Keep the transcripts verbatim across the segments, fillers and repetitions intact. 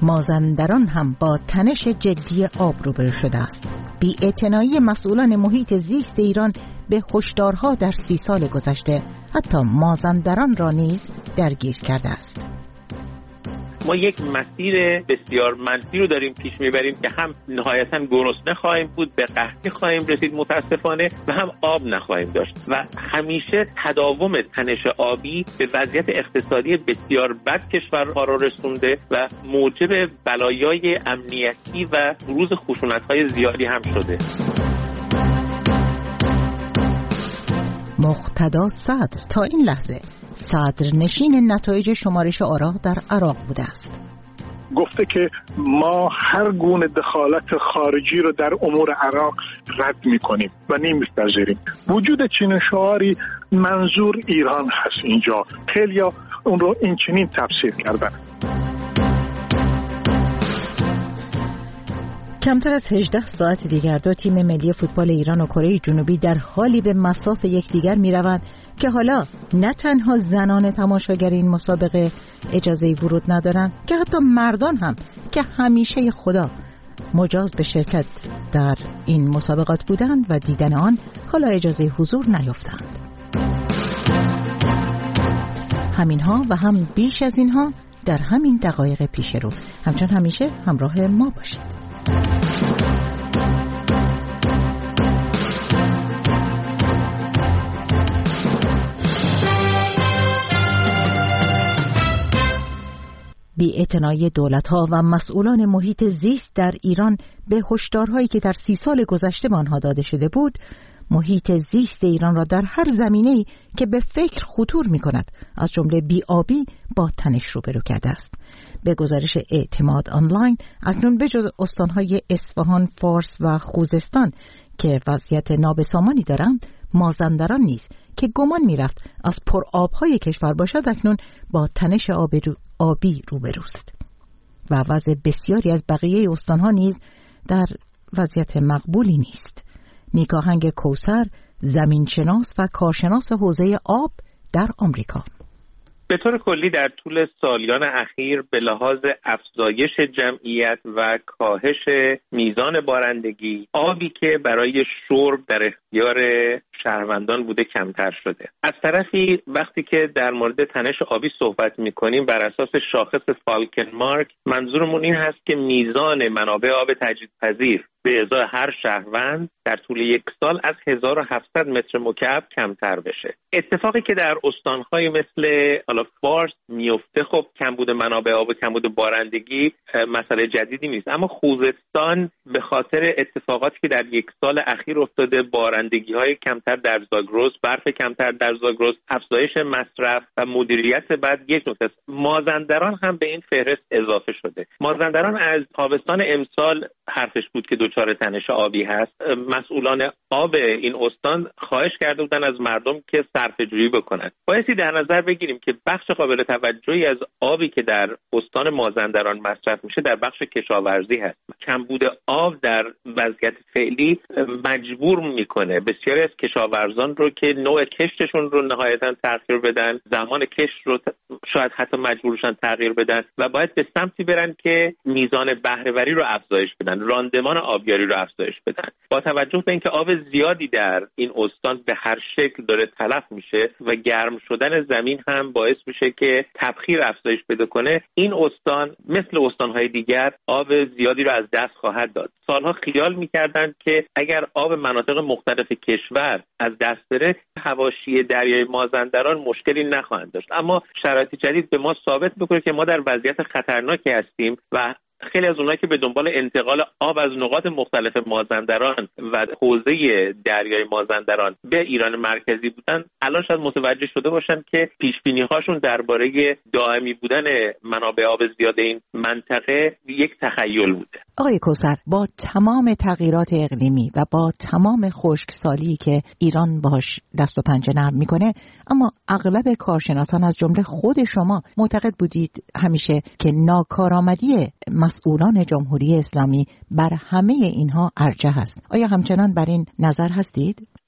مازندران هم با تنش جدی آب روبرو شده است. بی‌اعتنایی مسئولان محیط زیست ایران به هشدارها در سی سال گذشته حتی مازندران را نیز درگیر کرده است. ما یک مسیر بسیار منفی رو داریم پیش میبریم که هم نهایتاً گرسنه خواهیم بود، به قحطی خواهیم رسید متاسفانه، و هم آب نخواهیم داشت و همیشه تداوم تنش آبی به وضعیت اقتصادی بسیار بد کشورها را رسونده و موجب بلایای امنیتی و بروز خشونت‌های زیادی هم شده. مقتدا صدر تا این لحظه صدرنشین نتایج شمارش آرا در عراق بوده است. گفته که ما هر گونه دخالت خارجی رو در امور عراق رد می‌کنیم و نمی‌پذیریم. وجود چنین شعاری منظور ایران هست اینجا. خیلی‌ها اون رو این چنین تفسیر کردن. کمتر از هجده ساعت دیگر دو تیم ملی فوتبال ایران و کره جنوبی در حالی به مصاف یکدیگر می‌روند که حالا نه تنها زنان تماشاگر این مسابقه اجازه ورود ندارند که حتی مردان هم که همیشه خدا مجاز به شرکت در این مسابقات بودند و دیدن آن حالا اجازه حضور نیافتند. همینها و هم بیش از اینها در همین دقایق پیش رو. همچون همیشه همراه ما باشید. بی‌اعتنایی دولت‌ها و مسئولان محیط زیست در ایران به هشدارهایی که در سی سال گذشته به آنها داده شده بود، محیط زیست ایران را در هر زمینه‌ای که به فکر خطور می‌کند از جمله بی‌آبی با تنش روبرو کرده است. به گزارش اعتماد آنلاین اکنون بجز استان‌های اصفهان، فارس و خوزستان که وضعیت نابسامانی دارند، مازندران نیز که گمان می‌رفت از پرآب‌های کشور باشد اکنون با تنش آب رو آبی روبروست و وضع بسیاری از بقیه استان‌ها نیز در وضعیت مقبولی نیست. نیکاهنگ کوثر، زمینشناس و کارشناس حوزه آب در آمریکا: به طور کلی در طول سالیان اخیر به لحاظ افزایش جمعیت و کاهش میزان بارندگی، آبی که برای شرب در اختیار شهروندان بوده کمتر شده. از طرفی وقتی که در مورد تنش آبی صحبت می‌کنیم بر اساس شاخص فالکن مارک، منظورمون این هست که میزان منابع آب تجدیدپذیر به ازای هر شهروند در طول یک سال از هزار و هفتصد متر مکعب کمتر بشه. اتفاقی که در استان‌های مثل حالا فارس میفته، خب کمبود منابع آب و کمبود بارندگی مسئله جدیدی نیست، اما خوزستان به خاطر اتفاقاتی که در یک سال اخیر افتاده، بارندگی‌های کمتر در زاگرس، برف کمتر در زاگرس، افزایش مصرف و مدیریت بد یک نکته است. مازندران هم به این فهرست اضافه شده. مازندران از تابستان امسال حرفش بود که دچار تنش آبی هست. مسئولان آب این استان خواهش کرده بودن از مردم که صرفه‌جویی بکنند. بایستی در نظر بگیریم که بخش قابل توجهی از آبی که در استان مازندران مصرف میشه در بخش کشاورزی هست. کمبود آب در وضعیت فعلی مجبور میکنه بسیاری از کشاورزان رو که نوع کشتشون رو نهایتاً تغییر بدن، زمان کشت رو شاید حتی مجبورشن تغییر بدن و باید به سمتی برن که میزان بهره‌وری رو افزایش بدن، راندمان آبیاری رو افزایش بدن. با توجه به اینکه آب زیادی در این استان به هر شکل داره تلف میشه و گرم شدن زمین هم باعث میشه که تبخیر افزایش پیدا کنه، این استان مثل استان‌های دیگر آب زیادی رو از دست خواهد داد. سالها خیال می‌کردند که اگر آب مناطق مختلف کشور از دست بره، حواشی دریای مازندران مشکلی نخواهند داشت. اما شرایط جدید به ما ثابت می‌کنه که ما در وضعیت خطرناکی هستیم و خیلی از اونایی که به دنبال انتقال آب از نقاط مختلف مازندران و حوزه دریای مازندران به ایران مرکزی بودن، الان شاید متوجه شده باشن که پیش‌بینی‌هاشون درباره دائمی بودن منابع آب زیاد این منطقه یک تخیل بوده. آقای کوثر، با تمام تغییرات اقلیمی و با تمام خشکسالی که ایران باهاش دست و پنجه نرم میکنه، اما اغلب کارشناسان از جمله خود شما معتقد بودید همیشه که ناکارآمدی مسئولان جمهوری اسلامی بر همه اینها ارجح است. آیا همچنان بر این نظر هستید؟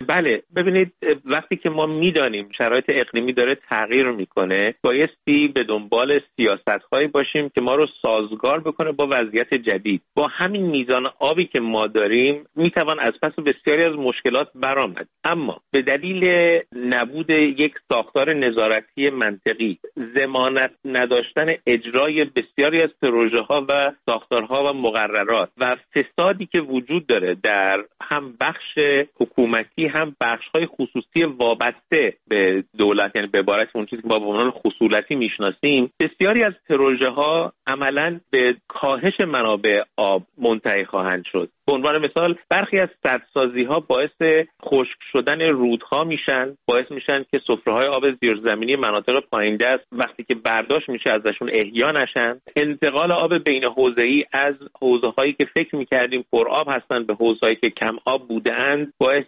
بله، ببینید وقتی که ما میدانیم شرایط اقلیمی داره تغییر میکنه، بایستی به دنبال سیاست‌هایی باشیم که ما رو سازگار بکنه با وضعیت جدید. با همین میزان آبی که ما داریم میتوان از پس بسیاری از مشکلات برآمد، اما به دلیل نبود یک ساختار نظارتی منطقی، ضمانت نداشتن اجرای بسیاری از پروژه‌ها و ساختارها و مقررات و فسادی که وجود داره در هم بخش حکومتی هم بخش‌های خصوصی وابسته به دولت، یعنی به عبارت اون چیزی که ما به عنوان خصولتی میشناسیم، بسیاری از پروژه‌ها عملاً به کاهش منابع آب منتهی خواهند شد. به عنوان مثال برخی از سدسازی‌ها باعث خشک شدن رودها میشن، باعث میشن که سفره‌های آب زیرزمینی مناطق پایین‌دست وقتی که برداشت میشه ازشون احیا نشن. انتقال آب بین حوزه‌ای از حوزه‌هایی که فکر می‌کردیم پرآب هستن به حوزه‌هایی که کم آب بودند باعث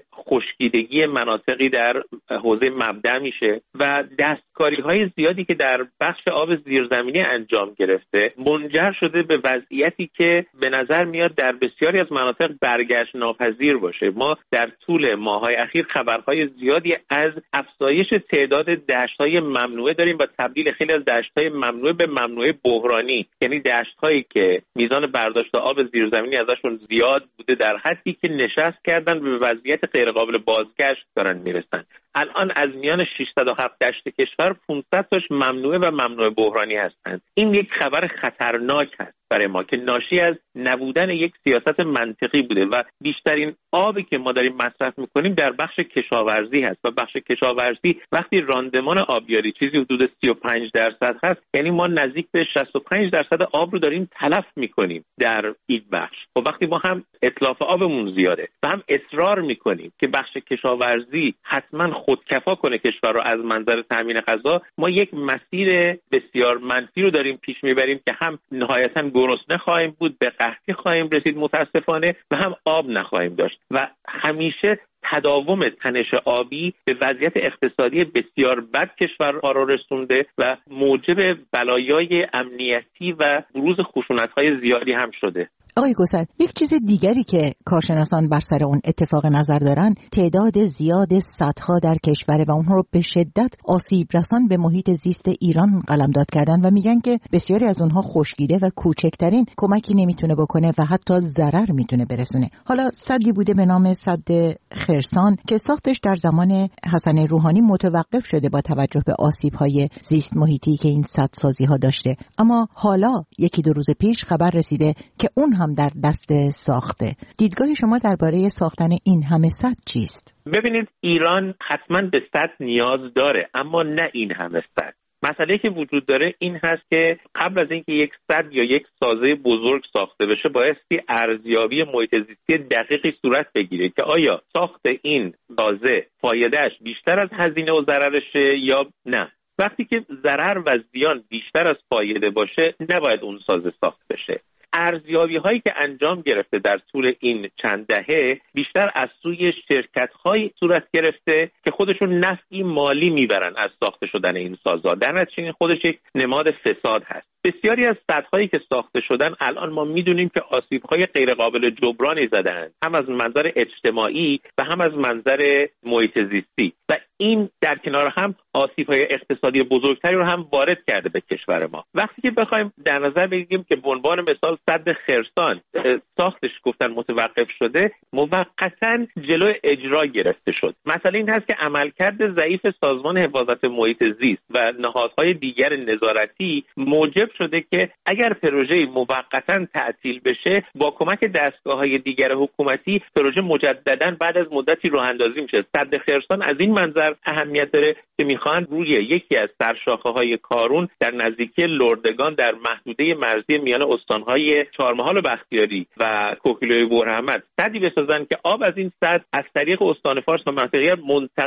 خشکیدگی مناطقی در حوزه مبدأ میشه و دستکاری‌های زیادی که در بخش آب زیرزمینی انجام گرفته منجر شده به وضعیتی که به نظر میاد در بسیاری از مناطق برگشت ناپذیر باشه. ما در طول ماه‌های اخیر خبرهای زیادی از افزایش تعداد دشت‌های ممنوعه داریم و تبدیل خیلی از دشت‌های ممنوعه به ممنوعه بحرانی، یعنی دشت‌هایی که میزان برداشت آب زیرزمینی ازشون زیاد بوده در حدی که نشست کردن به وضعیت غیرقابل بازگشت دارن میرسن. الان از میان ششصد و هفت دشت کشور پانصد تاش ممنوعه و ممنوعه بحرانی هستند. این یک خبر خطرناک هست برای ما که ناشی از نبودن یک سیاست منطقی بوده و بیشترین آبی که ما داریم مصرف میکنیم در بخش کشاورزی هست و بخش کشاورزی وقتی راندمان آبیاری چیزی حدود سی و پنج درصد هست، یعنی ما نزدیک به شصت و پنج درصد آب رو داریم تلف میکنیم در این بخش. و وقتی ما هم اتلاف آبمون زیاده و هم اصرار میکنیم که بخش کشاورزی حتما خودکفا کنه کشور رو از منظر تامین غذا، ما یک مسیر بسیار منفی رو داریم پیش میبریم که هم نهایتاً گرسنه خواهیم بود، به قحطی خواهیم رسید متاسفانه و هم آب نخواهیم داشت و همیشه تداوم تنش آبی به وضعیت اقتصادی بسیار بد کشورها را رسونده و موجب بلایای امنیتی و بروز خشونت‌های زیادی هم شده. آقای گسل، یک چیز دیگری که کارشناسان بر سر اون اتفاق نظر دارن تعداد زیاد سدها در کشور و اونها رو به شدت آسیب رسان به محیط زیست ایران قلمداد کردن و میگن که بسیاری از اونها خشکیده و کوچکترین کمکی نمیتونه بکنه و حتی ضرر میتونه برسونه. حالا سدی بوده به نام سد خرسان که ساختش در زمان حسن روحانی متوقف شده با توجه به آسیب‌های زیست محیطی که این سدسازی‌ها داشته، اما حالا یکی دو روز پیش خبر رسیده که اون هم در دست ساخته. دیدگاه شما درباره ساختن این همه سد چیست؟ ببینید، ایران حتما به سد نیاز داره، اما نه این همه سد. مسئله که وجود داره این هست که قبل از اینکه یک سد یا یک سازه بزرگ ساخته بشه بایستی ارزیابی محیط زیستی دقیقی صورت بگیره که آیا ساخت این سازه فایدهش بیشتر از هزینه و ضررشه یا نه. وقتی که ضرر و زیان بیشتر از فایده باشه نباید اون سازه ساخت بشه. ارزیابی هایی که انجام گرفته در طول این چند دهه بیشتر از سوی شرکت های صورت گرفته که خودشون نفعی مالی میبرن از ساخته شدن این سازها، در نتیجه این خودش یک نماد فساد هست. بسیاری از سدهایی که ساخته شدن الان ما میدونیم که آسیب‌های غیر قابل جبرانی زدن، هم از منظر اجتماعی و هم از منظر محیط زیستی، و این در کنار هم آسیب‌های اقتصادی بزرگتری رو هم وارد کرده به کشور ما. وقتی که بخوایم در نظر بگیریم که به عنوان مثال سد خرسان ساختش گفتن متوقف شده، موقتاً جلوی اجرا گرفته شد. مسئله این هست که عملکرد ضعیف سازمان حفاظت محیط زیست و نهادهای دیگر نظارتی موجب شده که اگر پروژه موقتاً تعطیل بشه با کمک دستگاه‌های دیگر حکومتی پروژه مجدداً بعد از مدتی راه اندازی میشه. سد خرسان از این منظر اهمیت داره که میخوان روی یکی از سرشاخه‌های کارون در نزدیکی لردگان در محدوده مرزی میان استان‌های چهارمحال و بختیاری و کوکیلوی بورحمد سدی بسازن که آب از این سد از طریق استان فارس و منطقه منتقل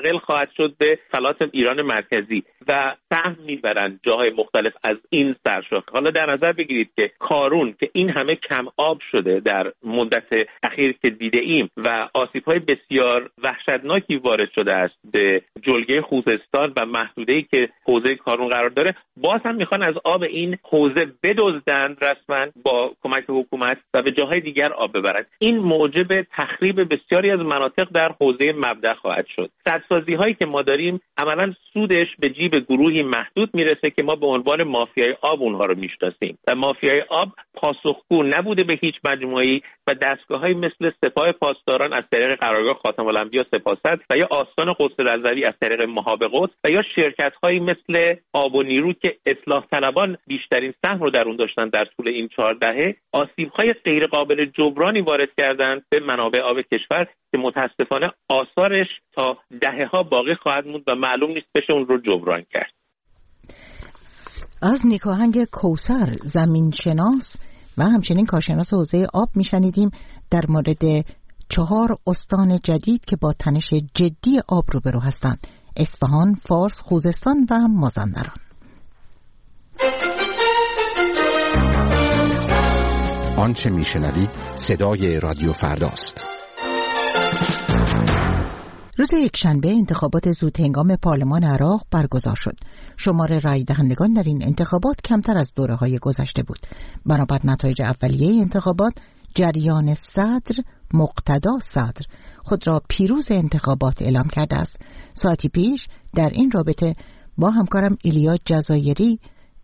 منتقل خواهد شد به فلات ایران مرکزی و سهم میبرند جاهای مختلف از این سرشاخه. حالا در نظر بگیرید که کارون که این همه کم آب شده در مدت اخیر که دیده ایم و آسیب‌های بسیار وحشتناکی وارد شده است به جلگه خوزستان و محدوده‌ای که حوزه کارون قرار داره، باز هم میخوان از آب این حوزه بدزدند رسما با کمک حکومت و به جاهای دیگر آب ببرند. این موجب تخریب بسیاری از مناطق در حوزه مبدا خواهد شد. سدسازی‌هایی که ما داریم عملاً سودش به جیب گروهی محدود میرسه که ما به عنوان مافیای آب اونها رو میشناسیم و مافیای آب پاسخگو نبوده به هیچ مجموعه‌ای و دستگاه‌هایی مثل سپاه پاسداران از طریق قرارگاه خاتم الانبیا سپاست و یا آستان قدس رضوی از طریق مهاب قدس و یا شرکت‌هایی مثل آب و نیرو که اصلاح طلبان بیشترین سهم رو در اون داشتن در طول این چهار دهه، آسیب‌های غیر قابل جبرانی وارد کردند به منابع آب کشور که متاسفانه آثارش تا دهه‌ها باقی خواهد موند و معلوم نیست بشه اون رو جبران کرد. از نیکاهنگ کوثر زمین شناس و همچنین کارشناس حوزه آب میشنیدیم در مورد چهار استان جدید که با تنش جدی آب روبرو هستند: اصفهان، فارس، خوزستان و مازندران. آنچه میشنوید صدای رادیو فرداست. روز یکشنبه انتخابات زودهنگام پارلمان عراق برگزار شد. شمار رای دهندگان در این انتخابات کمتر از دوره‌های گذشته بود. بنابر نتایج اولیه انتخابات، جریان صدر مقتدا صدر خود را پیروز انتخابات اعلام کرده است. ساعتی پیش در این رابطه با همکارم ایلیا جزایری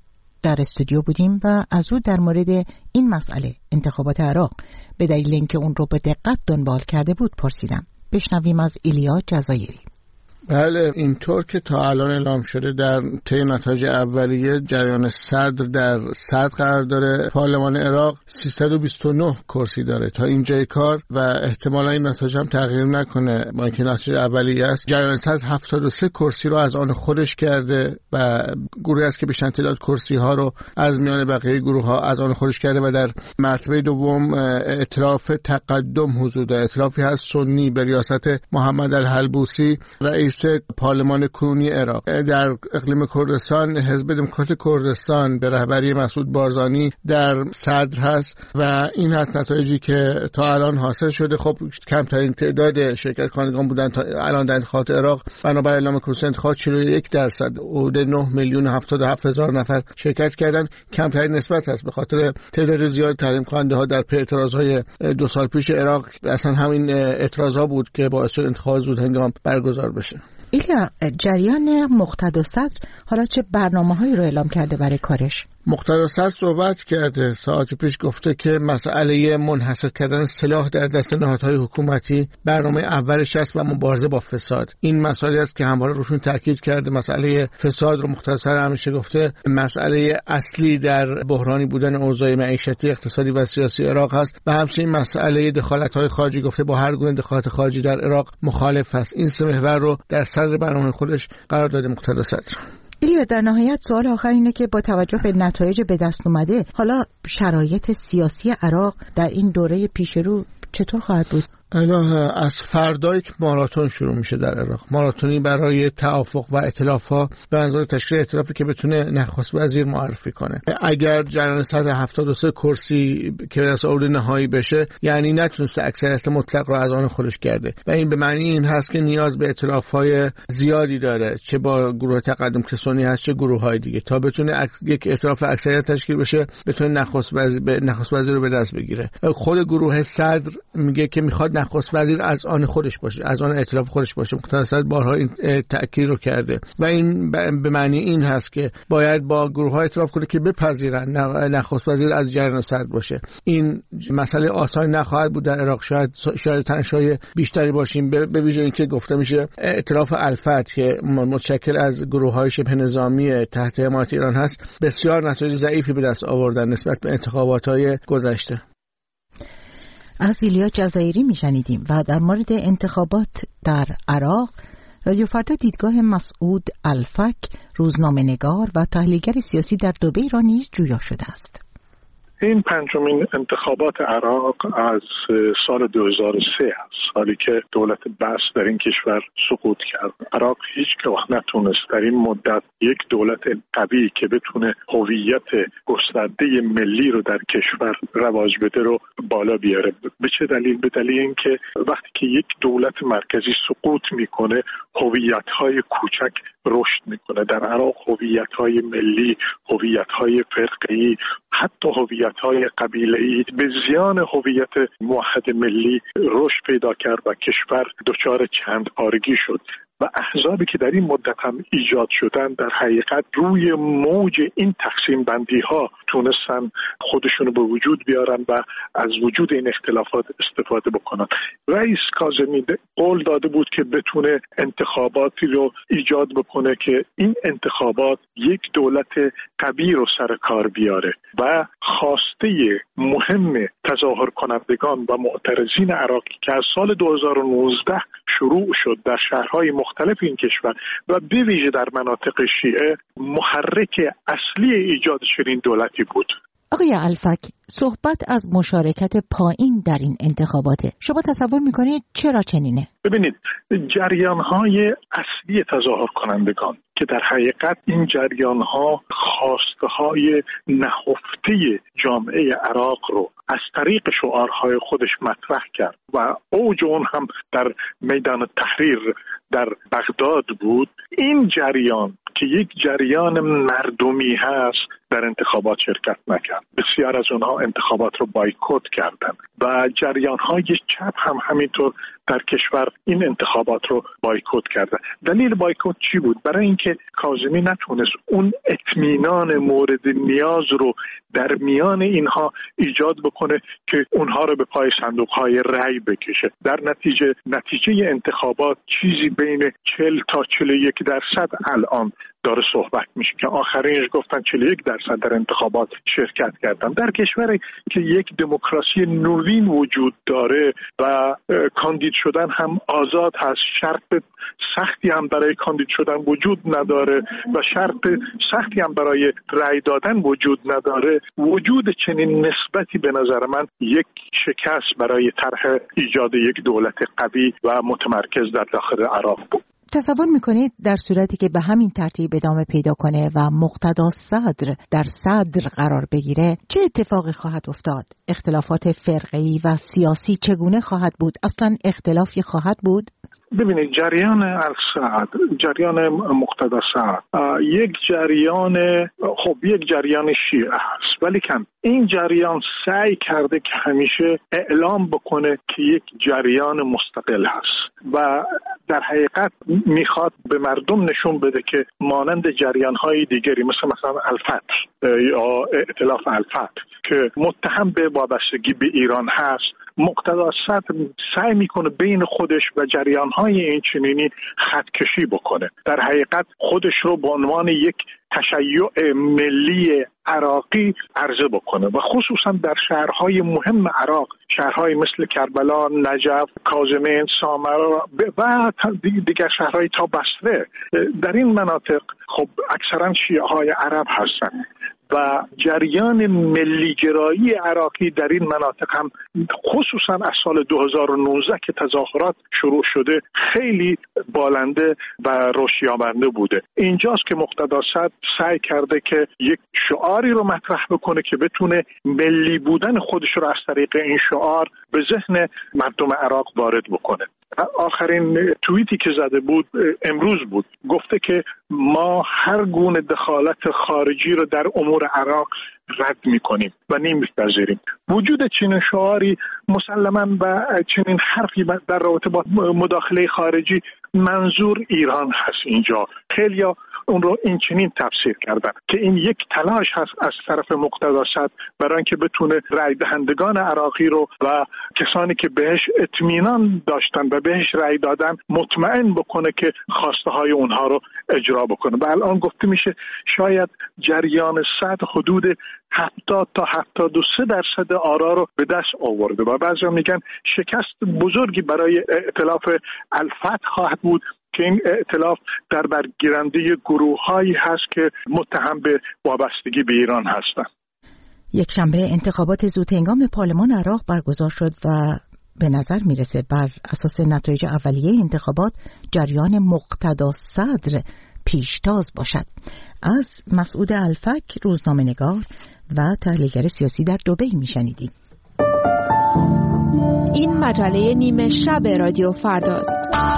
در استودیو بودیم و از او در مورد این مسئله انتخابات عراق به دلیل اینکه اون رو به دقت دنبال کرده بود پرسیدم. بشنویم از ایلیا جزایری. بله، اینطور که تا الان اعلام شده در طی نتایج اولیه جریان صدر در صدر قرار داره. پارلمان عراق سیصد و بیست و نه کرسی داره تا اینجای کار و احتمالا این نتایج هم تغییر نکنه. با اینکه نتایج اولیه است، جریان صدر هفتاد و سه کرسی رو از آن خودش کرده و گروهی است که بیشتر تعداد کرسی ها رو از میان بقیه گروه ها از آن خودش کرده و در مرتبه دوم ائتلاف تقدم حضور داره. ائتلافی هست سنی به ریاست محمد الحلبوسی رئیس پارلمان کنونی عراق. در اقلیم کردستان حزب دموکرات کردستان به رهبری مسعود بارزانی در صدر هست و این هست نتایجی که تا الان حاصل شده. خب کمترین تعداد شرکت کنندگان بودن تا الان در انتخابات عراق. بنابر اعلام کمیسیون انتخابات چهل و یک درصد حدود نه میلیون و هفتاد و هفت هزار نفر شرکت کردن. کمترین نسبت است به خاطر تعداد زیاد تحریم کننده ها در پی اعتراضهای دو سال پیش عراق. اصلا همین اعتراضها بود که باعث شد انتخابات زودهنگام برگزار بشه. ایلیا، جریان مقتدا صدر حالا چه برنامه‌هایی رو اعلام کرده برای کارش؟ مقتدا صدر صحبت کرده، ساعتی پیش گفته که مسئله منحصر کردن سلاح در دست نهادهای حکومتی برنامه اولش است و مبارزه با فساد. این مسئله است که همواره روشون تاکید کرده. مسئله فساد رو مقتدا صدر همیشه گفته مسئله اصلی در بحرانی بودن اوضاع معیشتی، اقتصادی و سیاسی عراق هست و همچنین مسئله دخالت‌های خارجی گفته با هر گونه دخالت خارجی در عراق مخالف است. این سه محور رو در صدر برنامه خودش قرار داده مقتدا صدر. ایلیا، در نهایت سوال آخر اینه که با توجه به نتایج به دست اومده، حالا شرایط سیاسی عراق در این دوره پیش رو چطور خواهد بود؟ الان از فردا یک ماراتون شروع میشه در عراق. ماراتونی برای توافق و ائتلاف‌ها به منظور تشکیل ائتلافی که بتونه نخست وزیر معرفی کنه. اگر جریان صد و هفتاد و سه کرسی که دست آورده نهایی بشه، یعنی نتونسته اکثریت مطلق رو از آن خودش کرده و این به معنی این هست که نیاز به ائتلاف‌های زیادی داره، چه با گروه تقدم که سنی هست چه گروه‌های دیگه، تا بتونه یک ائتلاف اکثریت تشکیل بشه، بتونه نخست وزیر نخست وزیر رو به دست بگیره. خود گروه صدر میگه که میخواد نخست وزیر از آن خودش باشه، از آن ائتلاف خودش باشه. مقتدا صدر بارها این تأکید رو کرده و این به معنی این هست که باید با گروه‌ها ائتلاف کنه که بپذیرن نخست وزیر از جریان صدر باشه. این مسئله آسان نخواهد بود در عراق. شاید شاید تنش‌های بیشتری باشیم، به ویژه اینکه گفته میشه ائتلاف الفتح که متشکل از گروه‌های شبه نظامی تحت حمایت ایران هست، بسیار نتایج ضعیفی به دست آوردن نسبت به انتخابات‌های گذشته. از ایلیا جزایری میشنیدیم و در مورد انتخابات در عراق رادیو فردا دیدگاه مسعود الفک، روزنامه نگار و تحلیلگر سیاسی در دبی را نیز جویا شده است. این پنجمین انتخابات عراق از سال دو هزار و سه است، سالی که دولت بعث در این کشور سقوط کرد. عراق هیچ وقت نتونست در این مدت یک دولت قوی که بتونه هویت گسترده ملی رو در کشور رواج بده رو بالا بیاره. به چه دلیل؟ به دلیل اینکه وقتی که یک دولت مرکزی سقوط میکنه هویت‌های کوچک رشد میکنه. در عراق هویت‌های ملی، هویت‌های فرقه‌ای، حتی هویت‌های قبیله‌ای به زیان هویت موحد ملی رشد پیدا کرد و کشور دچار چند پارگی شد. و احزابی که در این مدت هم ایجاد شدن در حقیقت روی موج این تقسیم بندی ها تونستن خودشونو به وجود بیارن و از وجود این اختلافات استفاده بکنن. رئیس کاظمی قول داده بود که بتونه انتخاباتی رو ایجاد بکنه که این انتخابات یک دولت قوی رو سر کار بیاره و خواسته مهم تظاهر کنندگان و معترضین عراقی که از سال دو هزار و نوزده شروع شد در شهرهای مختلف این کشور و به ویژه در مناطق شیعه محرک اصلی ایجاد چنین دولتی بود. آقای الفک، صحبت از مشارکت پایین در این انتخاباته. شما تصور میکنید چرا چنینه؟ ببینید، جریان‌های اصلی تظاهر کنندگان که در حقیقت این جریان‌ها خواسته‌های نهفته جامعه عراق رو از طریق شعارهای خودش مطرح کرد و اوج اون هم در میدان تحریر در بغداد بود. این جریان که یک جریان مردمی هست در انتخابات شرکت نکرد. بسیار از اونها انتخابات رو بایکوت کردند و جریان‌های چپ هم همینطور در کشور این انتخابات رو بایکوت کردن. دلیل بایکوت چی بود؟ برای اینکه کاظمی نتونست اون اطمینان مورد نیاز رو در میان اینها ایجاد بکنه که اونها رو به پای صندوق‌های رأی بکشه. در نتیجه نتیجه انتخابات چیزی بین چهل تا چهل و یک درصد الان داره صحبت میشه که آخرینش گفتن چهل و یک درصد در انتخابات شرکت کردن. در کشوری که یک دموکراسی نوین وجود داره و کاندید شدن هم آزاد هست، شرط سختی هم برای کاندید شدن وجود نداره و شرط سختی هم برای رأی دادن وجود نداره، وجود چنین نسبتی به نظر من یک شکست برای طرح ایجاد یک دولت قوی و متمرکز در داخل عراق بود. تصور میکنید در صورتی که به همین ترتیب ادامه پیدا کنه و مقتدا صدر در صدر قرار بگیره چه اتفاقی خواهد افتاد؟ اختلافات فرقه‌ای و سیاسی چگونه خواهد بود؟ اصلا اختلافی خواهد بود؟ ببینید، جریان السعد، جریان مقتدا صدر یک جریان خب یک جریان شیعه هست، ولی کم این جریان سعی کرده که همیشه اعلام بکنه که یک جریان مستقل هست و در حقیقت میخواد به مردم نشون بده که مانند جریان‌های دیگری مثل مثلا الفتح یا ائتلاف الفتح که متهم به وابستگی به ایران هست، مقتدا صدر سعی میکنه بین خودش و جریان‌های این چنینی خطکشی بکنه. در حقیقت خودش رو به عنوان یک تشیع ملی عراقی عرضه بکنه و خصوصا در شهرهای مهم عراق، شهرهای مثل کربلا، نجف، کاظمین، سامرا و دیگر شهرهای تا بصره. در این مناطق خب اکثرا شیعه های عرب هستند و جریان ملیگرایی عراقی در این مناطق هم خصوصا از سال دو هزار و نوزده که تظاهرات شروع شده خیلی بالنده و رشدیابنده بوده. اینجاست که مقتدا صدر سعی کرده که یک شعاری رو مطرح بکنه که بتونه ملی بودن خودش رو از طریق این شعار به ذهن مردم عراق وارد بکنه. آخرین توییتی که زده بود امروز بود، گفته که ما هر گونه دخالت خارجی رو در امور عراق رد می‌کنیم و نمی‌پذیریم. وجود چنین شعاری مسلماً و چنین حرفی در رابطه با مداخله خارجی منظور ایران هست. اینجا خیلیا اون رو این چنین تفسیر کردن که این یک تلاش هست از طرف مقتدا صدر برای اینکه بتونه رای دهندگان عراقی رو و کسانی که بهش اطمینان داشتن و بهش رای دادن مطمئن بکنه که خواسته های اونها رو اجرا بکنه. و الان گفته میشه شاید جریان صدر حدود هفتاد تا هفتاد و سه درصد آرا رو به دست آورده و بعضی میگن شکست بزرگی برای ائتلاف الفتح خواهد بود که این ائتلاف در برگیرنده گروه‌هایی هست که متهم به وابستگی به ایران هستند. یک شنبه انتخابات زودهنگام پارلمان عراق برگزار شد و به نظر میرسه بر اساس نتایج اولیه انتخابات جریان مقتدا صدر پیشتاز باشد. از مسعود الفک، روزنامه‌نگار و تحلیلگر سیاسی در دبی میشنیدیم. این مجله نیمه شب رادیو فرداست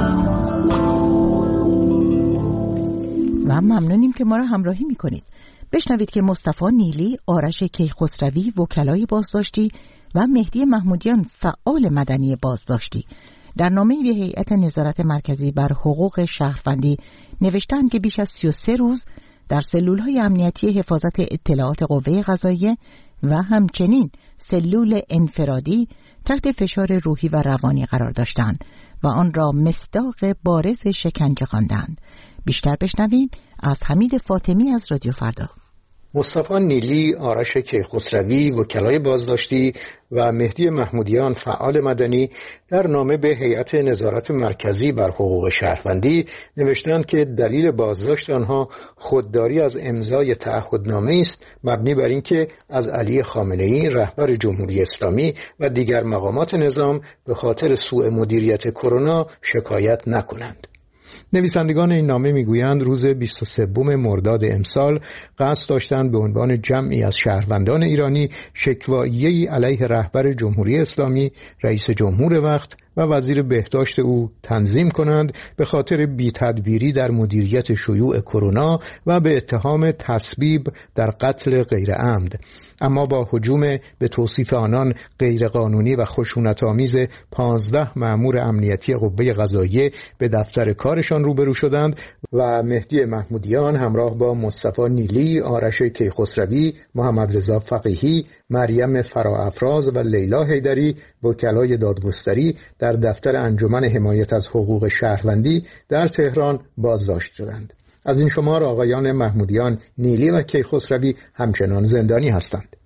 و ممنونیم که ما را همراهی میکنید. بشنوید که مصطفی نیلی، آرش کیخسروی وکلای بازداشتی و مهدی محمودیان فعال مدنی بازداشتی در نامه‌ای به هیئت نظارت مرکزی بر حقوق شهروندی نوشتند که بیش از سی و سه روز در سلول‌های امنیتی حفاظت اطلاعات قوه قضاییه و همچنین سلول انفرادی تحت فشار روحی و روانی قرار داشتند و آن را مصداق بارز شکنجه خواندند. بیشتر بشنویم از حمید فاطمی از رادیو فردا. مصطفی نیلی، آرش کیخسروی وکلای بازداشتی و مهدی محمودیان فعال مدنی در نامه به هیئت نظارت مرکزی بر حقوق شهروندی نوشتند که دلیل بازداشت آنها خودداری از امضای تعهدنامه است مبنی بر اینکه از علی خامنه‌ای رهبر جمهوری اسلامی و دیگر مقامات نظام به خاطر سوء مدیریت کرونا شکایت نکنند. نویسندگان این نامه میگویند روز بیست و سوم مرداد امسال قصد داشتند به عنوان جمعی از شهروندان ایرانی شکوایه‌ای علیه رهبر جمهوری اسلامی، رئیس جمهور وقت و وزیر بهداشت او تنظیم کنند به خاطر بی‌تدبیری در مدیریت شیوع کرونا و به اتهام تسبیب در قتل غیر عمد. اما با هجوم به توصیف آنان غیرقانونی و خشونت‌آمیز پانزده مأمور امنیتی قوه قضاییه به دفتر کارشان روبرو شدند و مهدی محمودیان همراه با مصطفی نیلی، آرش کیخسروی، محمد رضا فقیهی، مریم فراافراز و لیلا حیدری وکلای دادگستری در دفتر انجمن حمایت از حقوق شهروندی در تهران بازداشت شدند. از این شمار آقایان محمودیان، نیلی و کیخسروی همچنان زندانی هستند.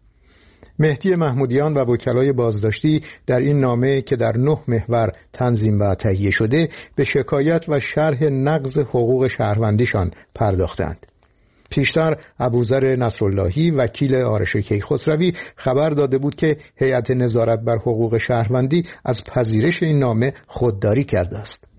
مهدی محمودیان و وکلای بازداشتی در این نامه که در نه محور تنظیم و تهیه شده به شکایت و شرح نقض حقوق شهروندیشان پرداختند. پیشتر ابوذر نصراللهی وکیل آرش کیخسروی خبر داده بود که هیئت نظارت بر حقوق شهروندی از پذیرش این نامه خودداری کرده است.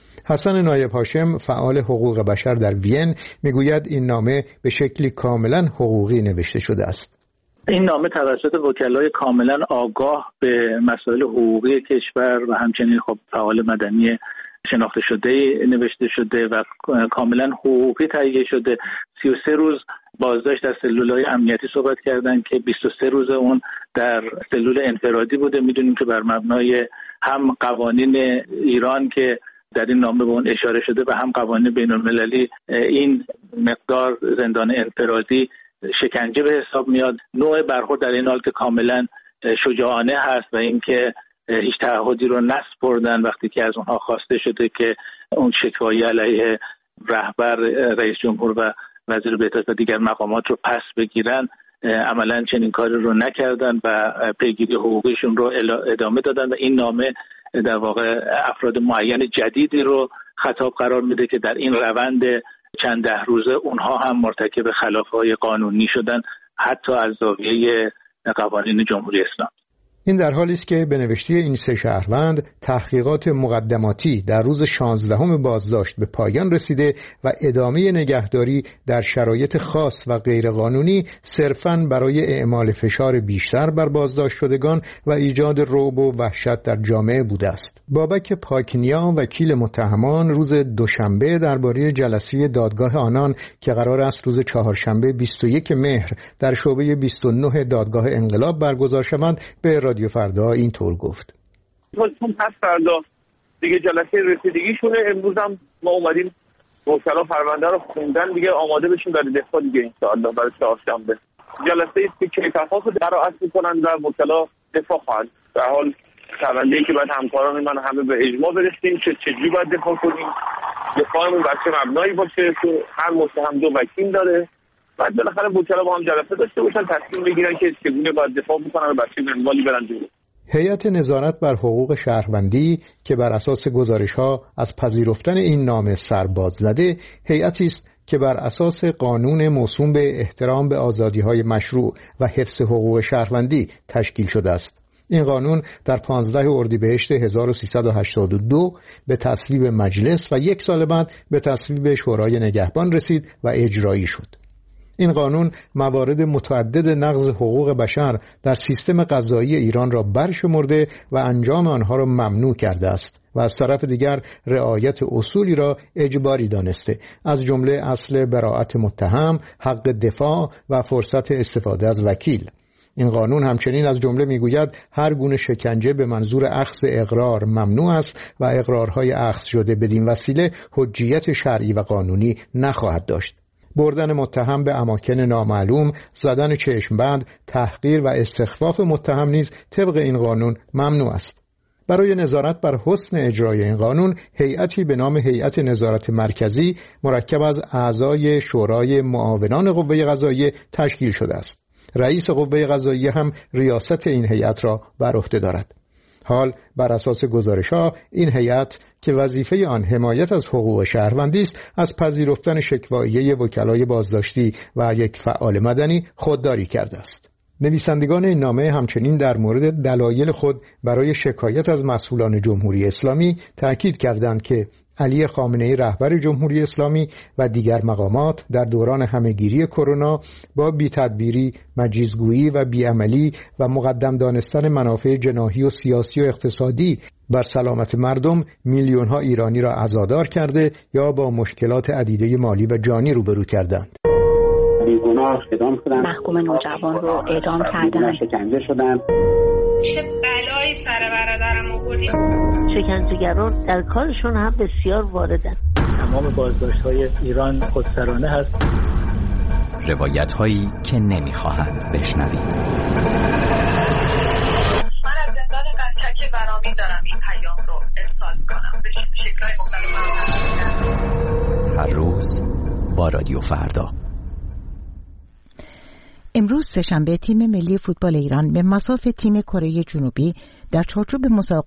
حسن نایب هاشم فعال حقوق بشر در وین میگوید این نامه به شکلی کاملا حقوقی نوشته شده است. این نامه توسط وکلای کاملا آگاه به مسائل حقوقی کشور و همچنین خب فعال مدنی شناخته شده نوشته شده و کاملا حقوقی تهیه شده. سی و سه روز بازداشت در سلول‌های امنیتی صحبت کردن که بیست و سه روز اون در سلول انفرادی بوده. میدونیم که بر مبنای هم قوانین ایران که در این نامه به اون اشاره شده و هم قوانین بین‌المللی این مقدار زندان انفرادی شکنجه به حساب میاد. نوع برخورد در این حال که کاملا شجاعانه هست و اینکه هیچ تعهدی رو نسپردن وقتی که از اونها خواسته شده که اون شکوایی علیه رهبر، رئیس جمهور و وزیر بهداشت و دیگر مقامات رو پس بگیرن، عملا چنین کاری رو نکردن و پیگیری حقوقیشون رو ادامه دادن و این نامه در واقع افراد معین جدیدی رو خطاب قرار میده که در این روند چند ده روزه اونها هم مرتکب خلاف‌های قانونی شدن، حتی از زاویه قوانین جمهوری اسلامی. این در حالی است که به نوشته این سه شهروند تحقیقات مقدماتی در روز شانزدهم بازداشت به پایان رسیده و ادامه نگهداری در شرایط خاص و غیرقانونی صرفاً برای اعمال فشار بیشتر بر بازداشت شدگان و ایجاد رعب و وحشت در جامعه بوده است. بابک پاکنیا وکیل متهمان روز دوشنبه درباره جلسه دادگاه آنان که قرار است روز چهارشنبه بیست و یک مهر در شعبه بیست و نه دادگاه انقلاب برگزار شود به رادیو فردا اینطور گفت: چون پس فردا دیگه جلسه رسیدگیشونه، امروز هم ما اومدیم وکلا پرونده رو خوندن، دیگه آماده بشیم برای دفاع دیگه ان شاء الله برای چهارشنبه. جلسه است که کیفرخواست رو درآت می‌کنن و وکلا دفاع خواهند. در حال شنونده‌ای که باید همکاران من همه به اجماع برسیم که چجوری باید دفاع کنیم، دفاعمون بر چه مبنایی باشه که هر متهم دو وکیل داره. بعد بالاخره وکلا با هم جلسه داشته باشن، تصمیم بگیرن که چگونه باید دفاع بکنن و بر چه منوالی برن جلو. هیئت نظارت بر حقوق شهروندی که بر اساس گزارش‌ها از پذیرفتن این نامه سرباز زده، هیئتی است که بر اساس قانون موسوم به احترام به آزادی‌های مشروع و حفظ حقوق شهروندی تشکیل شده است. این قانون در پانزده اردیبهشت هزار و سیصد و هشتاد و دو به تصویب مجلس و یک سال بعد به تصویب شورای نگهبان رسید و اجرایی شد. این قانون موارد متعدد نقض حقوق بشر در سیستم قضایی ایران را برشمرده و انجام آنها را ممنوع کرده است و از طرف دیگر رعایت اصولی را اجباری دانسته، از جمله اصل براءت متهم، حق دفاع و فرصت استفاده از وکیل. این قانون همچنین از جمله میگوید هر گونه شکنجه به منظور اخذ اقرار ممنوع است و اقرارهای اخذ شده بدین وسیله حجیت شرعی و قانونی نخواهد داشت. بردن متهم به اماکن نامعلوم، زدن چشمبند، تحقیر و استخفاف متهم نیز طبق این قانون ممنوع است. برای نظارت بر حسن اجرای این قانون، هیئتی به نام هیئت نظارت مرکزی مرکب از اعضای شورای معاونان قوه قضاییه تشکیل شده است. رئیس قوه قضاییه هم ریاست این هیئت را بر عهده دارد. حال بر اساس گزارش‌ها این هیئت که وظیفه آن حمایت از حقوق شهروندی است، از پذیرفتن شکوایه وکلای بازداشتی و یک فعال مدنی خودداری کرده است. نویسندگان این نامه همچنین در مورد دلایل خود برای شکایت از مسئولان جمهوری اسلامی تأکید کردند که علی خامنه‌ای رهبر جمهوری اسلامی و دیگر مقامات در دوران همهگیری کرونا با بی‌تدبیری، مجیزگویی و بیعملی و مقدم دانستن منافع جناحی و سیاسی و اقتصادی بر سلامت مردم میلیون‌ها ایرانی را عزادار کرده یا با مشکلات عدیده مالی و جانی روبرو کردند. بیگناه اعدام شدن، محکوم نوجوان رو اعدام کردن، شکنجه شدن. چه بلایی سر برادرم آوردید. شکنجهگران در کارشون هم بسیار واردن. تمام بازداشت‌های ایران خودسرانه هست. روایت هایی که نمیخواهند بشنوید. من از زندان قطچک برامی دارم این پیام رو ارسال کنم به شکل‌های مختلف. هر روز با رادیو فردا. امروز سه‌شنبه تیم ملی فوتبال ایران به مصاف تیم کره جنوبی در چارچوب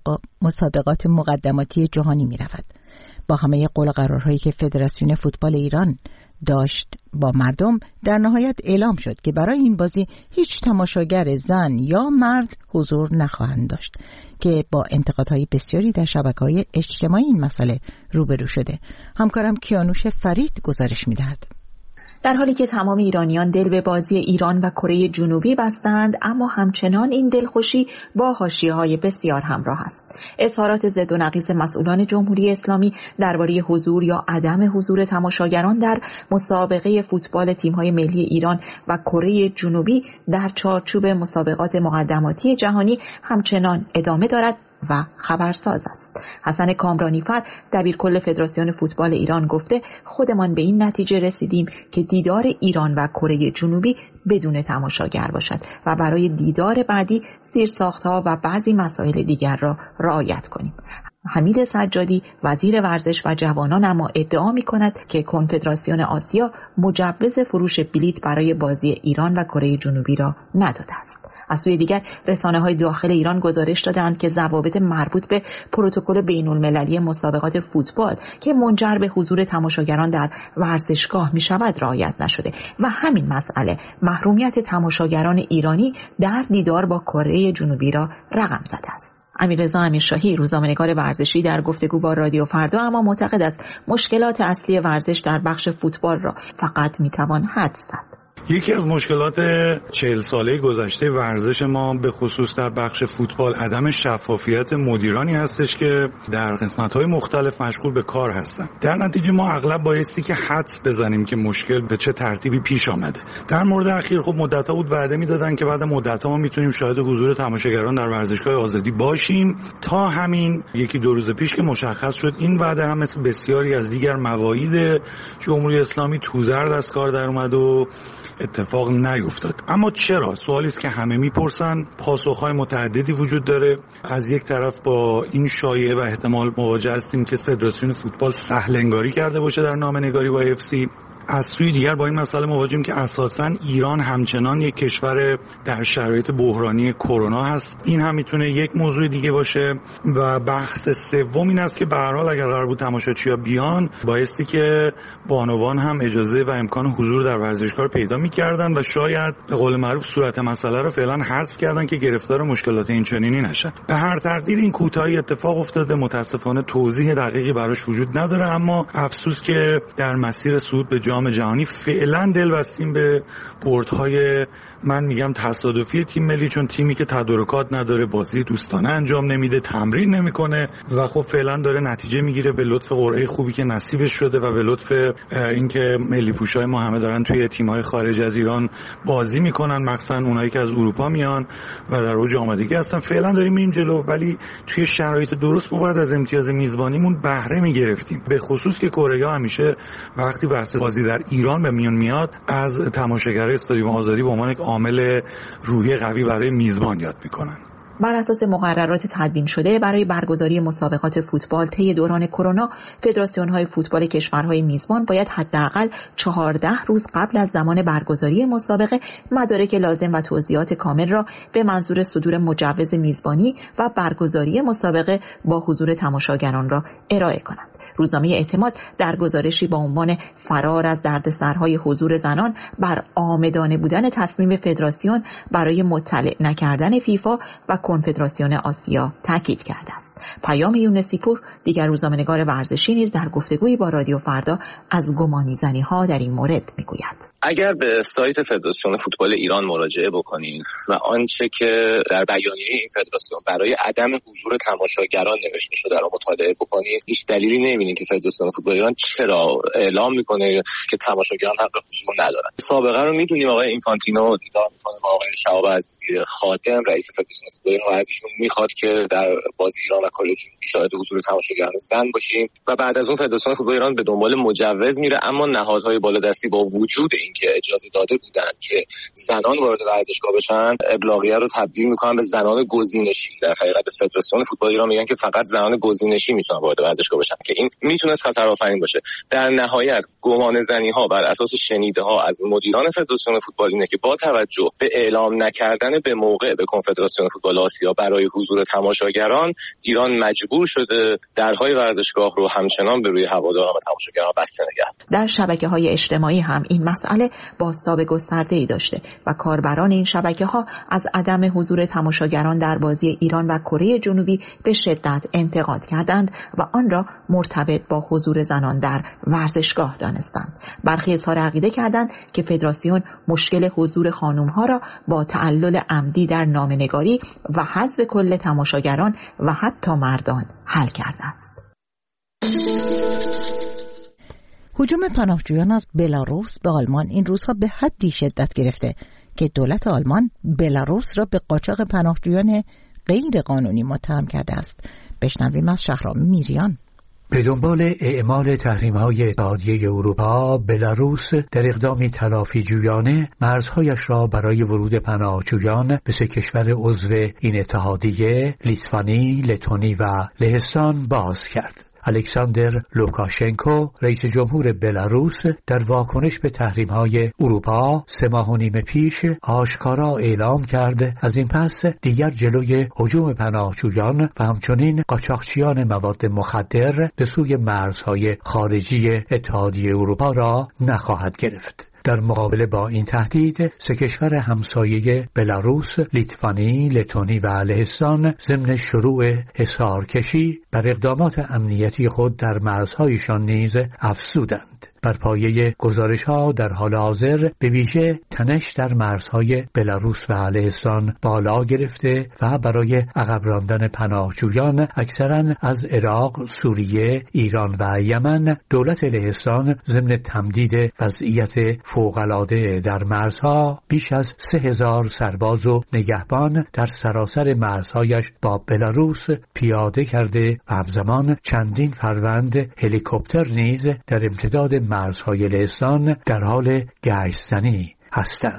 مسابقات مقدماتی جهانی می رود. با همه قول و قرارهایی که فدراسیون فوتبال ایران داشت با مردم، در نهایت اعلام شد که برای این بازی هیچ تماشاگر زن یا مرد حضور نخواهند داشت که با انتقادهای بسیاری در شبکه‌های اجتماعی این مسئله روبرو شده. همکارم کیانوش فرید گزارش می دهد. در حالی که تمام ایرانیان دل به بازی ایران و کره جنوبی بستند، اما همچنان این دلخوشی با حاشیه‌های بسیار همراه است. اظهارات ضد و نقیض مسئولان جمهوری اسلامی درباره حضور یا عدم حضور تماشاگران در مسابقه فوتبال تیم‌های ملی ایران و کره جنوبی در چارچوب مسابقات مقدماتی جهانی همچنان ادامه دارد و خبرساز است. حسن کامرانیفر دبیرکل فدراسیون فوتبال ایران گفته خودمان به این نتیجه رسیدیم که دیدار ایران و کره جنوبی بدون تماشاگر باشد و برای دیدار بعدی زیرساخت‌ها و بعضی مسائل دیگر را رعایت کنیم. حمید سجادی وزیر ورزش و جوانان اما ادعا می‌کند که کنفدراسیون آسیا مجوز فروش بلیت برای بازی ایران و کره جنوبی را نداده است. از سوی دیگر رسانه‌های داخل ایران گزارش دادند که ضوابط مربوط به پروتکل بین‌المللی مسابقات فوتبال که منجر به حضور تماشاگران در ورزشگاه می‌شود رعایت نشده و همین مسئله محرومیت تماشاگران ایرانی در دیدار با کره جنوبی را رقم زده است. امیررضا امیرشاهی روزنامه‌نگار ورزشی در گفتگو با رادیو فردا اما معتقد است مشکلات اصلی ورزش در بخش فوتبال را فقط می‌توان حدس زد. یکی از مشکلات چهل ساله گذشته ورزش ما به خصوص در بخش فوتبال عدم شفافیت مدیرانی هستش که در قسمت‌های مختلف مشغول به کار هستن. در نتیجه ما اغلب بایستی که حدس بزنیم که مشکل به چه ترتیبی پیش آمده. در مورد اخیر خب مدت‌ها بود وعده می‌دادن که بعد مدت‌ها ما می‌تونیم شاهد حضور تماشاگران در ورزشگاه آزادی باشیم، تا همین یکی دو روز پیش که مشخص شد این وعده هم مثل بسیاری از دیگر مواعید جمهوری اسلامی توزرد از کار در اومد و اتفاق نیفتاد. اما چرا؟ سوالی است که همه میپرسن. پاسخهای متعددی وجود داره. از یک طرف با این شایعه و احتمال مواجه هستیم که فدراسیون فوتبال سهل انگاری کرده باشه در نامه‌نگاری با اف سی. از سوی دیگر با این مسئله مواجهیم که اساساً ایران همچنان یک کشور در شرایط بحرانی کرونا هست. این هم میتونه یک موضوع دیگه باشه. و بحث سوم این است که به هر حال اگر قرار بود تماشاچی‌ها بیان، بایستی که بانوان هم اجازه و امکان حضور در ورزشگاه پیدا می‌کردن و شاید به قول معروف صورت مسئله رو فعلا حذف کردن که گرفتار مشکلات اینچنینی نشن. به هر تقدیر این کوتاهی اتفاق افتاده، متاسفانه توضیح دقیقی براش وجود نداره، اما افسوس که در مسیر صعود به جام جهانی فعلا دل بستیم به بردهای من میگم تصادفی تیم ملی، چون تیمی که تدارکات نداره، بازی دوستانه انجام نمیده، تمرین نمیکنه و خب فعلا داره نتیجه میگیره به لطف قرعه خوبی که نصیبش شده و به لطف اینکه ملی پوشای ما همه دارن توی تیم‌های خارج از ایران بازی میکنن، مخصوصا اونایی که از اروپا میان و در اوج آمادگی هستن. فعلا داریم میریم جلو، ولی توی شرایط درست ما باید از امتیاز میزبانیمون بهره میگرفتیم، به خصوص که کره‌ها همیشه وقتی بحث بازی در ایران به میون میاد از تماشاگرای استادیوم آزادی به عنوان یک عامل روحی قوی برای میزبان یاد میکنن. بر اساس مقررات تدوین شده برای برگزاری مسابقات فوتبال طی دوران کرونا، فدراسیون‌های فوتبال کشورهای میزبان باید حداقل چهارده روز قبل از زمان برگزاری مسابقه مدارک لازم و توضیحات کامل را به منظور صدور مجوز میزبانی و برگزاری مسابقه با حضور تماشاگران را ارائه کنند. روزنامه اعتماد در گزارشی با عنوان فرار از دردسرهای حضور زنان بر عامدانه بودن تصمیم فدراسیون برای مطلع نکردن فیفا و کنفدراسیون آسیا تاکید کرده است. پیام یونسی پور، دیگر روزنامه‌نگار ورزشی، نیز در گفتگویی با رادیو فردا از گمانی‌زنی‌ها در این مورد میگوید: اگر به سایت فدراسیون فوتبال ایران مراجعه بکنید و آنچه که در بیانیه این فدراسیون برای عدم حضور تماشاگران نوشته شده را مطالعه بکنید، هیچ دلیلی نمی‌بینید که فدراسیون فوتبال ایران چرا اعلام میکنه که تماشاگران حق حضور ندارن. سابقه رو میدونیم، آقای اینفانتینو دیدار میکنه با آقای شهاب عزیزی خادم رئیس فدراسیون فوتبال ایران و ازشون میخواد که در بازی ایران و کره جنوبی شاهد حضور تماشاگران زن باشیم و بعد از اون فدراسیون فوتبال ایران به دنبال مجوز میره، اما نهادهای بالادستی با وجود اینکه اجازه داده بودن که زنان وارد ورزشگاه بشن، ابلاغیه رو تبدیل میکنن به زنان گزینشی. در حقیقت فدراسیون فوتبال ایران میگن که فقط زنان گزینشی میتونن وارد ورزشگاه بشن که این میتونه خطرآفرین باشه. در نهایت گمان زنی ها بر اساس شنیده ها از مدیران فدراسیون فوتبال اینه که با توجه به اعلام نکردن به موقع به کنفدراسیون فوتبال آسیا برای حضور تماشاگران، ایران مجبور شده درهای ورزشگاه رو همچنان به روی هواداران و تماشاگران بسته نگه. در شبکه‌های اجتماعی هم این مسئله بازتاب گسترده‌ای داشته و کاربران این شبکه‌ها از عدم حضور تماشاگران در بازی ایران و کره جنوبی به شدت انتقاد کردند و آن را مرتبط با حضور زنان در ورزشگاه دانستند. برخی اظهار عقیده کردند که فدراسیون مشکل حضور خانم‌ها را با تعلل عمدی در نامه‌نگاری و حذف کل تماشاگران و حتی مردان حل کرده است. هجوم پناهجویان از بلاروس به آلمان این روزها به حدی شدت گرفته که دولت آلمان بلاروس را به قاچاق پناهجویان غیر قانونی متهم کرده است. بشنویم از شهرام میریان. به دنبال اعمال تحریم‌های اتحادیه اروپا، بلاروس در اقدامی تلافی‌جویانه مرزهایش را برای ورود پناهجویان به سه کشور عضو این اتحادیه، لیتوانی، لتونی و لهستان باز کرد. الکساندر لوکاشنکو، رئیس جمهور بلاروس، در واکنش به تحریم‌های اروپا سه ماه و نیم پیش آشکارا اعلام کرد از این پس دیگر جلوی هجوم پناهجویان و همچنین قاچاقچیان مواد مخدر به سوی مرزهای خارجی اتحادیه اروپا را نخواهد گرفت. در مقابله با این تهدید، سه کشور همسایه بلاروس، لیتوانی، لتونی و لهستان ضمن شروع حصارکشی بر اقدامات امنیتی خود در مرزهایشان نیز افزودند. بر پایه گزارش‌ها در حال حاضر به ویژه تنش در مرزهای بلاروس و لهستان بالا گرفته و برای عقب راندن پناهجویان اکثراً از عراق، سوریه، ایران و یمن، دولت لهستان ضمن تمدید وضعیت فوق‌العاده در مرزها بیش از سه هزار سرباز و نگهبان در سراسر مرزهایش با بلاروس پیاده کرده و همزمان چندین فروند هلیکوپتر نیز در امتداد مرزهای لهستان در حال گشت‌زنی هستند.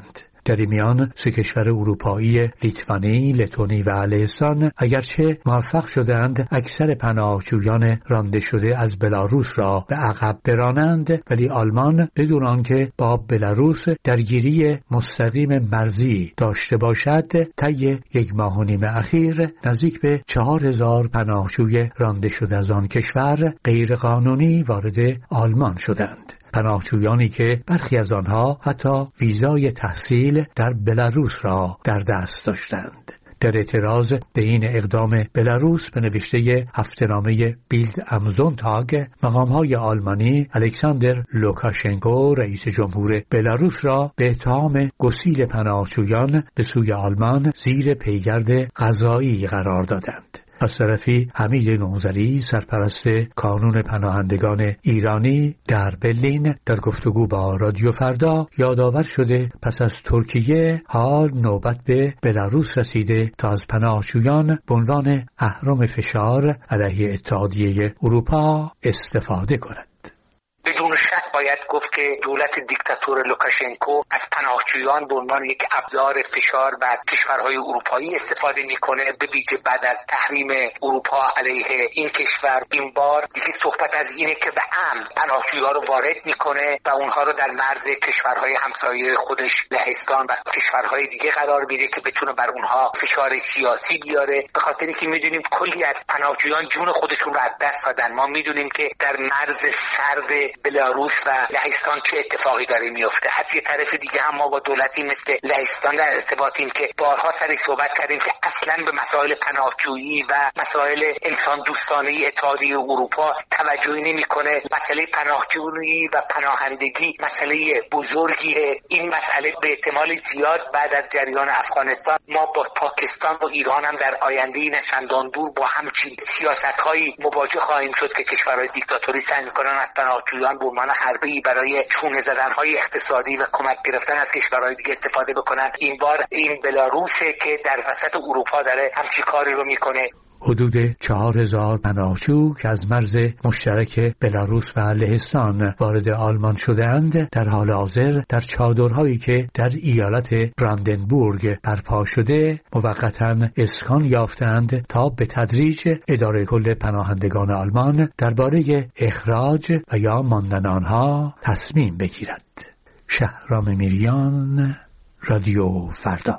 در این میان سه کشور اروپایی لیتوانی، لتونی و لهستان اگرچه موفق شدند اکثر پناهجویان رانده شده از بلاروس را به عقب برانند، ولی آلمان بدون آنکه با بلاروس درگیری مستقیم مرزی داشته باشد طی یک ماه و نیم اخیر نزدیک به چهار هزار پناهجوی رانده شده از آن کشور غیر قانونی وارد آلمان شدند. پناهجویانی که برخی از آنها حتی ویزای تحصیل در بلاروس را در دست داشتند. در اعتراض به این اقدام بلاروس به نوشته هفته‌نامه بیلد ام زونتاگ، مقام‌های آلمانی الکساندر لوکاشنکو رئیس جمهور بلاروس را به اتهام گسیل پناهجویان به سوی آلمان زیر پیگرد قضایی قرار دادند. از طرفی حمید نوذری سرپرست کانون پناهندگان ایرانی در برلین در گفتگو با رادیو فردا یادآور شده پس از ترکیه حال نوبت به بلاروس رسیده تا از پناهجویان به عنوان اهرم فشار علیه اتحادیه اروپا استفاده کند. بدون شک باید گفت که دولت دیکتاتور لوکاشنکو از پناهجویان به عنوان یک ابزار فشار بر کشورهای اروپایی استفاده میکنه، به ویژه بعد از تحریم اروپا علیه این کشور. این بار دیگه صحبت از اینه که به عمد پناهجویان رو وارد میکنه و اونها رو در مرز کشورهای همسایه خودش لهستان و کشورهای دیگه قرار میده که بتونه بر اونها فشار سیاسی بیاره، به خاطری که میدونیم کلی از پناهجویان جون خودشون رو از دست دادن. ما میدونیم که در مرز سرد بلاروس و لهستان چه اتفاقی داره میفته. از یه طرف دیگه هم ما با دولتی مثل لهستان در ارتباطیم که بارها سرش صحبت کردیم که اصلا به مسائل پناهجویی و مسائل انسان دوستانه اتحادیه اروپا توجهی نمیکنه. مسئله پناهجویی و پناهندگی مسئله بزرگیه. این مسئله به احتمال زیاد بعد از جریان افغانستان ما با پاکستان و ایران هم در آینده نچندان دور با همچین سیاست‌هایی مواجه خواهیم شد که کشورهای دیکتاتوری سعی می‌کنن از پناهجویان به عنوان حربه‌ای برای چونه زدن‌های اقتصادی و کمک گرفتن از کشورهای دیگه استفاده بکنن. این بار این بلاروسه که در وسط اروپا داره همچین کاری رو میکنه. حدود چهار هزار پناهجو که از مرز مشترک بلاروس و لهستان وارد آلمان شده‌اند در حال حاضر در چادرهایی که در ایالت براندنبورگ برپا شده موقتاً اسکان یافتند تا به تدریج اداره کل پناهندگان آلمان درباره اخراج و یا ماندن آنها تصمیم بگیرد. شهرام میریان، رادیو فردا.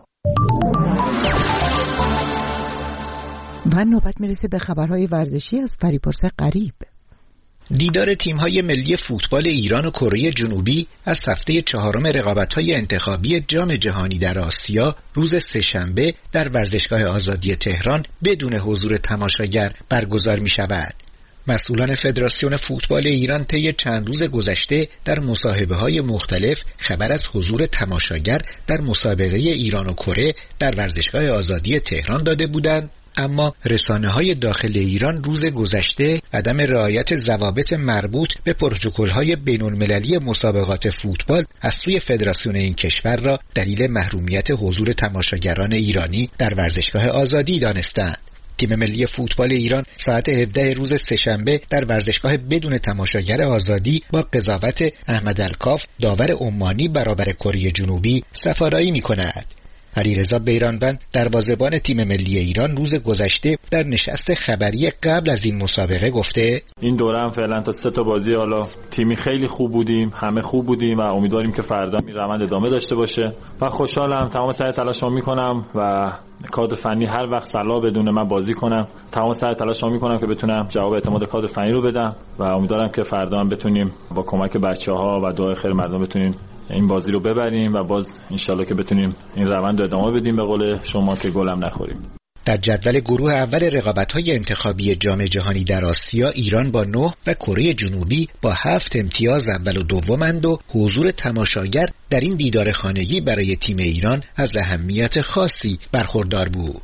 و نوبت میرسه به خبرهای ورزشی از فریبرز غریب. دیدار تیم‌های ملی فوتبال ایران و کره جنوبی از هفته چهارم رقابت‌های انتخابی جام جهانی در آسیا روز سه‌شنبه در ورزشگاه آزادی تهران بدون حضور تماشاگر برگزار می‌شود. مسئولان فدراسیون فوتبال ایران طی چند روز گذشته در مصاحبه‌های مختلف خبر از حضور تماشاگر در مسابقه ایران و کره در ورزشگاه آزادی تهران داده بودند، اما رسانه‌های داخل ایران روز گذشته عدم رعایت ضوابط مربوط به پروتکل‌های بین‌المللی مسابقات فوتبال از سوی فدراسیون این کشور را دلیل محرومیت حضور تماشاگران ایرانی در ورزشگاه آزادی دانستند. تیم ملی فوتبال ایران ساعت هفده روز سه‌شنبه در ورزشگاه بدون تماشاگر آزادی با قضاوت احمد الکاف داور عمانی برابر کره جنوبی سفارایی می‌کند. علیرضا بیرانوند دروازه‌بان تیم ملی ایران روز گذشته در نشست خبری قبل از این مسابقه گفته این دوره هم فعلا تا سه تا بازی، حالا تیمی خیلی خوب بودیم، همه خوب بودیم و امیدواریم که فردا این روند ادامه داشته باشه و خوشحالم، تمام سعی تلاشم میکنم و کادر فنی هر وقت صلاح بدونه من بازی کنم، تمام سعی تلاشم میکنم که بتونم جواب اعتماد کادر فنی رو بدم و امیدوارم که فردا هم بتونیم با کمک بچه‌ها و دعای خیر مردم بتونیم این بازی رو ببریم و باز انشالله که بتونیم این روند رو ادامه بدیم، به قول شما که گلم نخوریم. در جدول گروه اول رقابت‌های انتخابی جام جهانی در آسیا ایران با نه و کره جنوبی با هفت امتیاز اول و دومند و حضور تماشاگر در این دیدار خانگی برای تیم ایران از اهمیت خاصی برخوردار بود.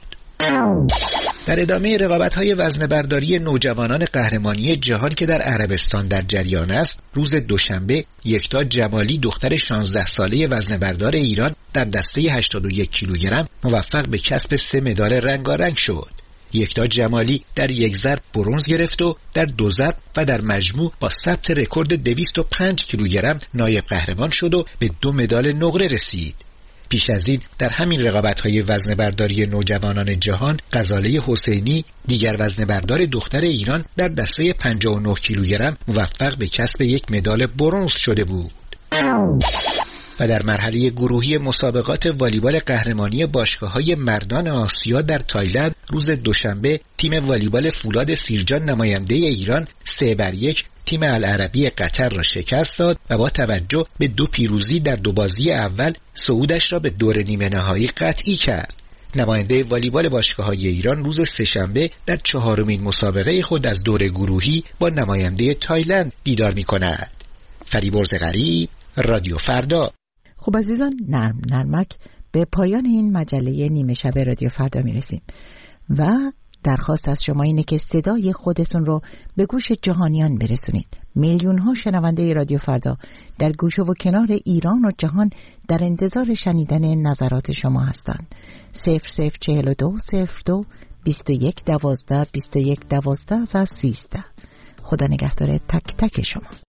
در ادامه رقابت‌های وزنه‌برداری نوجوانان قهرمانی جهان که در عربستان در جریان است، روز دوشنبه یکتا جمالی دختر شانزده ساله وزنه‌بردار ایران در دسته هشتاد و یک کیلوگرم موفق به کسب سه مدال رنگارنگ شد. یکتا جمالی در یک ضرب برنز گرفت و در دو ضرب و در مجموع با ثبت رکورد دویست و پنج کیلوگرم نایب قهرمان شد و به دو مدال نقره رسید. پیش از این در همین رقابت‌های وزنه‌برداری نوجوانان جهان غزاله حسینی دیگر وزنه‌بردار دختر ایران در دسته پنجاه و نه کیلوگرم موفق به کسب یک مدال برنز شده بود. و در مرحله گروهی مسابقات والیبال قهرمانی باشگاه‌های مردان آسیا در تایلند روز دوشنبه تیم والیبال فولاد سیرجان نماینده ایران سه بر یک تیم العربی قطر را شکست داد و با توجه به دو پیروزی در دو بازی اول صعودش را به دور نیمه نهایی قطعی کرد. نماینده والیبال باشگاه‌های ایران روز سه‌شنبه در چهارمین مسابقه خود از دور گروهی با نماینده تایلند دیدار می‌کند. فریبرز غریب، رادیو فردا. خب عزیزان، نرم نرمک به پایان این مجله نیمه شب رادیو فردا میرسیم و درخواست از شما اینه که صدای خودتون رو به گوش جهانیان برسونید. میلیون ها شنونده رادیو فردا در گوشه و کنار ایران و جهان در انتظار شنیدن نظرات شما هستند. صفر صفر چهل و دو صفر دو بیست و یک دوازده بیست و یک دوازده و سیزده. خدا نگهدار تک تک شما.